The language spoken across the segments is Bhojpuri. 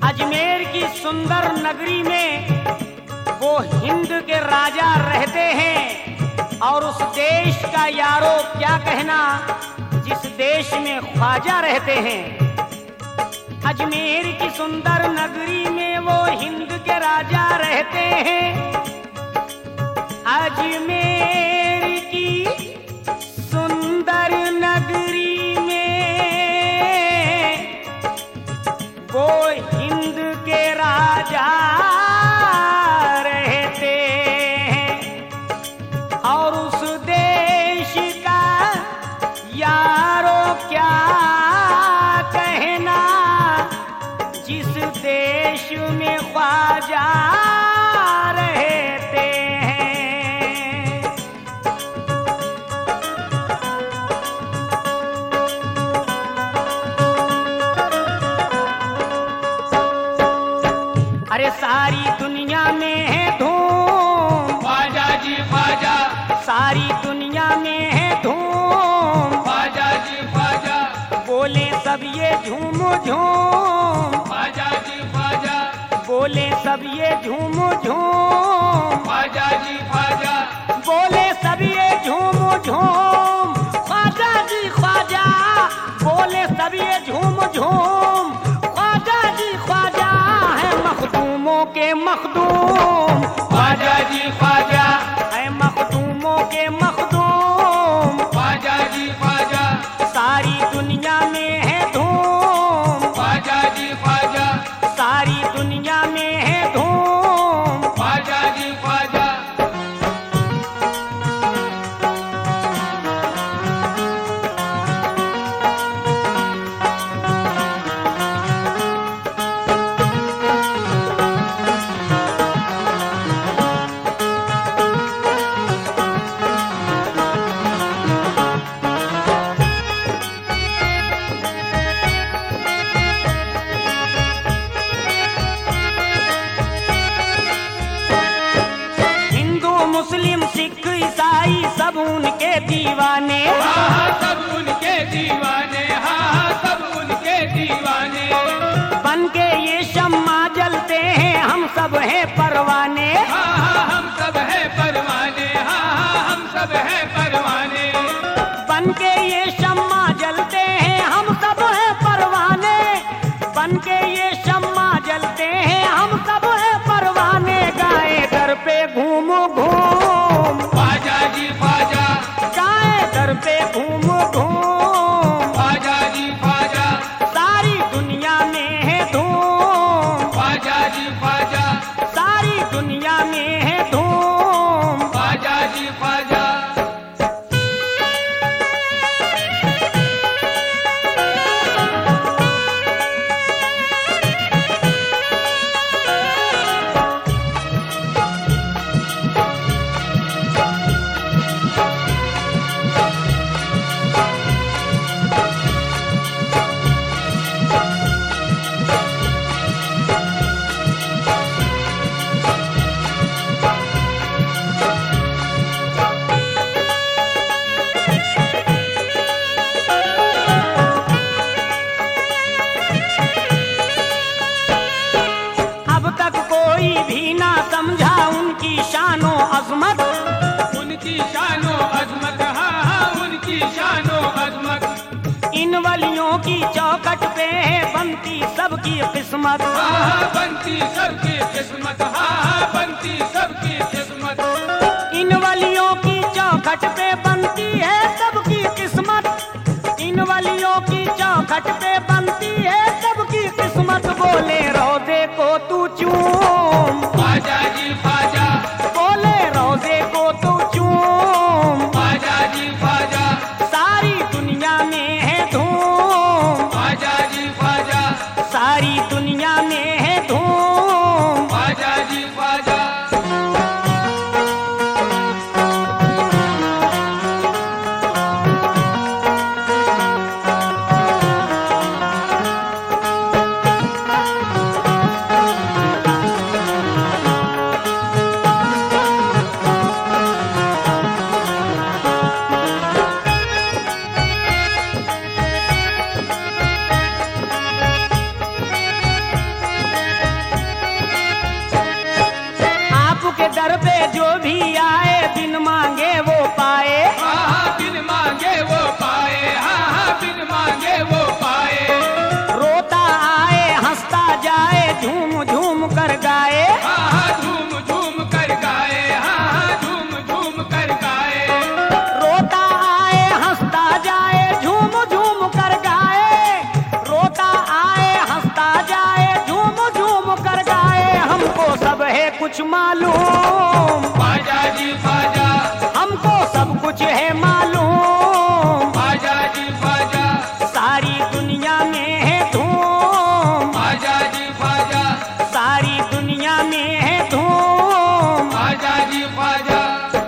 अजमेर की सुंदर नगरी में वो हिंद के राजा रहते हैं। और उस देश का यारो क्या कहना जिस देश में ख्वाजा रहते हैं। अजमेर की सुंदर नगरी में वो हिंद के राजा रहते हैं। अजमेर की सुंदर नगरी में वो हिंद के राजा रहते हैं। और उस देश का यारो क्या कहना जिस देश में ख्वाजा रहते हैं। अरे सारी दुनिया में है धूम ख्वाजा जी ख्वाजा, सारी दुनिया में है धूम। ख्वाजा जी ख्वाजा, बोले सब ये झूम झूम। ख्वाजा जी ख्वाजा, बोले सब ये झूम झूम। ख्वाजा जी ख्वाजा, बोले सब ये झूम झूम। ख्वाजा जी ख्वाजा, बोले सब ये झूम झूम। ख्वाजा जी ख्वाजा है मखदूमों के मखदूम। ख्वाजा जी ख्वाजा, है मखदूमों के मखदूम। ख्वाजा जी ख्वाजा, सारी दुनिया में है धूम। ख्वाजा जी ख्वाजा, सारी दुनिया में है धूम। ख्वाजा जी ख्वाजा। हिंदू मुस्लिम सिख ईसाई सब उनके दीवाने। हाँ सब उनके दीवाने, हाँ सब उनके दीवाने। बन के ये शम्मा जलते हैं हम सब हैं परवाने। हाँ हम सब है परवाने, हाँ हम सब है परवाने। बन के ये शम्मा जलते हैं हम सब हैं परवाने। बन के ये शम्मा जलते हैं हम सब हैं परवाने। गाए दर पे घूम घूम। ख्वाजा जी ख्वाजा, गाए दर पे घूम घूम। ख्वाजा जी ख्वाजा, सारी दुनिया में है धूम। ख्वाजा जी ख्वाजा, सारी दुनिया में है धूम। ख्वाजा जी ख्वाजा। अब तक कोई भी ना समझा उनकी शानो अजमत। उनकी शानो अजमत, हाँ उनकी शानो अजमत। इन वलियों की चौखट पे है बनती सबकी किस्मत। हाँ बनती सबकी किस्मत, हाँ बनती सबकी किस्मत। इन वलियों की चौखट पे बनती है सबकी किस्मत। इन वलियों की चौखट पे बनती है सबकी किस्मत। बोले रोजे को तू चूम। ख्वाजा जी ख्वाजा, बोले रोजे को तू चूम। ख्वाजा जी ख्वाजा, सारी दुनिया में है धूम। ख्वाजा जी ख्वाजा, सारी दुनिया में है धूम। ख्वाजा जी ख्वाजा। भी आए बिन मांगे वो पाए। बिन मांगे वो पाए, बिन मांगे वो पाए। रोता आए हंसता जाए झूम झूम कर गाए। झूम झूम कर गाए, झूम झूम कर गाए। रोता आए हंसता जाए झूम झूम कर गाए। रोता आए हंसता जाए झूम झूम कर गाए। हमको सब है कुछ मालूम, ख्वाजा जी ख्वाजा, हमको सब कुछ है मालूम। ख्वाजा जी ख्वाजा, सारी दुनिया में है धूम, ख्वाजा जी ख्वाजा, सारी दुनिया में है धूम। ख्वाजा जी ख्वाजा।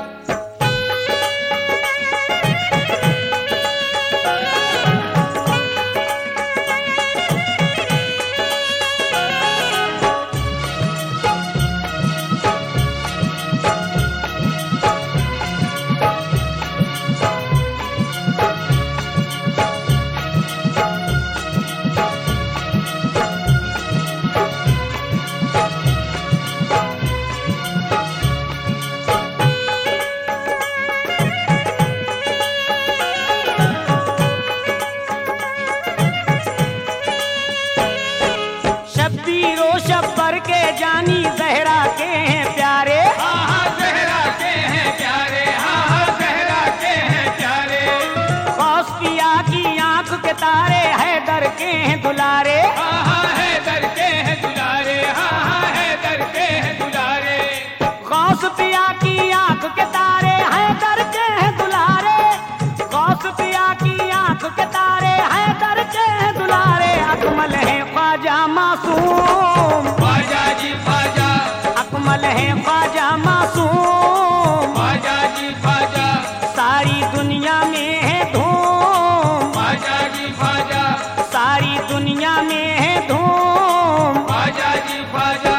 शब्बीरो शब्बर के जानी जहरा के हैं प्यारे। ज़हरा के हैं प्यारे, ज़हरा के हैं प्यारे। गौस पिया की आंख के तारे हैदर के हैं दुलारे। हैदर के हैं दुलारे, हैदर के हैं दुलारे। गौस पिया की आंख के तारे हैदर के हैं दुलारे। गौस पिया की आंख के तारे हैदर के हैं दुलारे। अकमल है ख्वाजा मासूम, ख्वाजा जी ख्वाजा, अकमल है ख्वाजा मासूम। ख्वाजा जी ख्वाजा, सारी दुनिया में है धूम, ख्वाजा जी ख्वाजा, सारी दुनिया में है धूम। ख्वाजा जी ख्वाजा।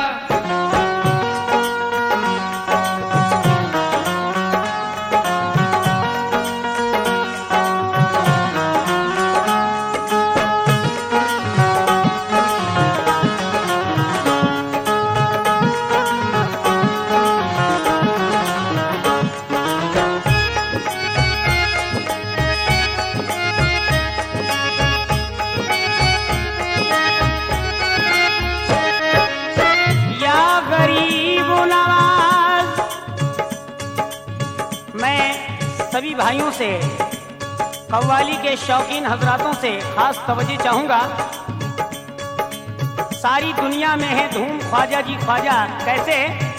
या गरीब नवाज, मैं सभी भाइयों से, कव्वाली के शौकीन हजरातों से खास तवज्जो चाहूंगा। सारी दुनिया में है धूम, ख्वाजा जी ख्वाजा कैसे?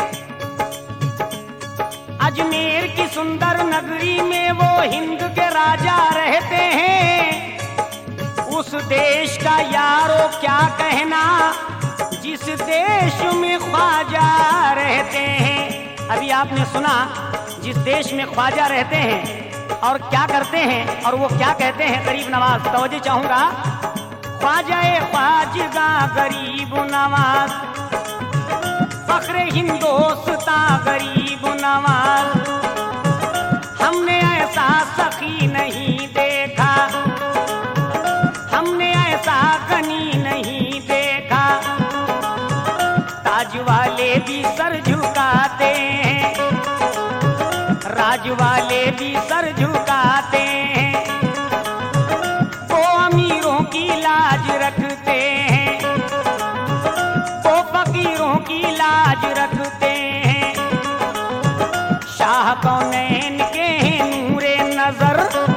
अजमेर की सुंदर नगरी में वो हिंद के राजा रहते हैं। उस देश का यारो क्या कहना जिस देश में ख्वाजा रहते हैं। अभी आपने सुना जिस देश में ख्वाजा रहते हैं और क्या करते हैं और वो क्या कहते हैं। गरीब नवाज तवज्जो चाहूंगा। ख्वाजाए ख्वाजगा गरीब नवाज, फख्रे हिंदोस्ता गरीब नवाज। हमने ऐसा सखी नहीं देखा, हमने ऐसा गनी नहीं देखा। ताज वाले भी सर झुकाते हैं, राज वाले भी सर झुकाते हैं। वो अमीरों की लाज रखते हैं, वो फकीरों की लाज रखते हैं। शाह कौनैन के नूरे नजर,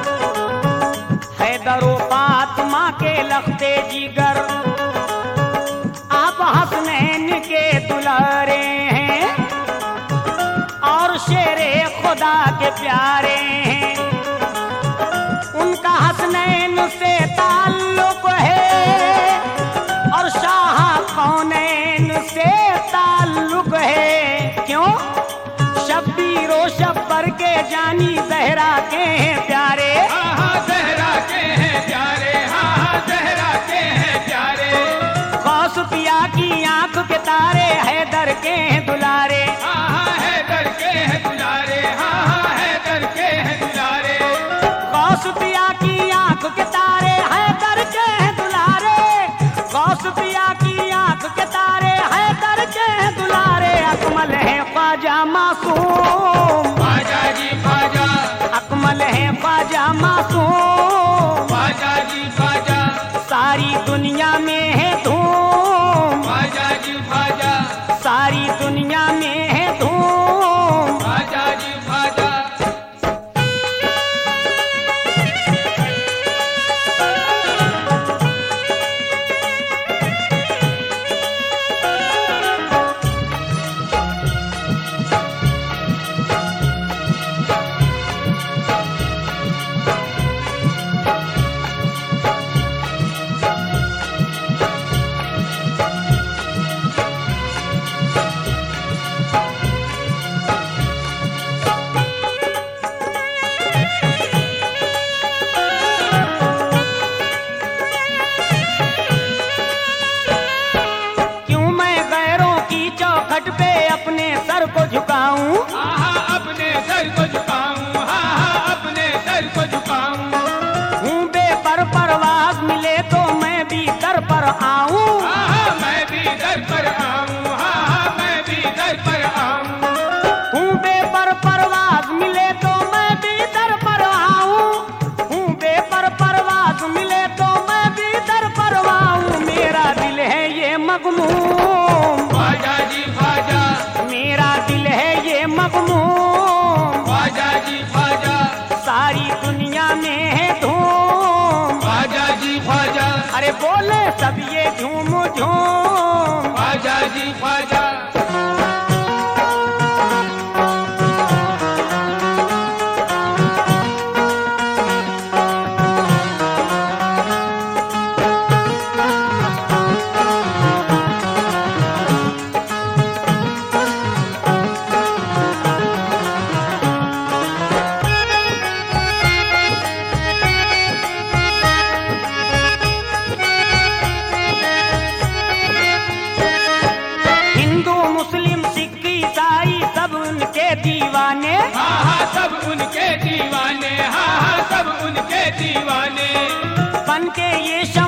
हैदर व फातिमा के लख्ते जिगर। आप हसनैन के दुलारे हैं और शेरे खुदा के प्यारे हैं। उनका हसनैन से ताल्लुक है और शाह कौनैन से ताल्लुक है। क्यों? शब्बीरो शब्बर के जानी जहरा के हैं प्यारे। ज़हरा के हैं प्यारे, ज़हरा के हैं प्यारे। गौस पिया की आंख के तारे हैदर के हैं दुलारे। हैदर के हैं दुलारे, हैदर के हैं दुलारे। गौस पिया की आंख के तारे हैदर के हैं दुलारे। गौस पिया की आंख के तारे हैदर के हैं दुलारे। अकमल है ख्वाजा मासूम, ख्वाजा, सारी दुनिया में है धूम। ख्वाजा जी ख्वाजा। चौखट पे अपने सर को झुकाऊं, अपने सर को झुकाऊं, अपने सर को झुकाऊं। हूँ बेपर परवाज मिले तो मैं भी दर पर आऊं, मैं भी दर पर आऊं, मैं भी दर पर आऊं। हूँ बेपर परवाज मिले तो मैं भी दर पर आऊं, हूँ बेपर परवाज मिले तो मैं भी दर पर आऊं। मेरा दिल है ये मगमूम, ख्वाजा जी ख्वाजा, मेरा दिल है ये मगमूम। ख्वाजा जी ख्वाजा, सारी दुनिया में है धूम। ख्वाजा जी ख्वाजा, अरे बोले सब ये झूम झूम। ख्वाजा जी ख्वाजा। दीवाने, सब उनके दीवाने, सब उनके दीवाने। बन के ये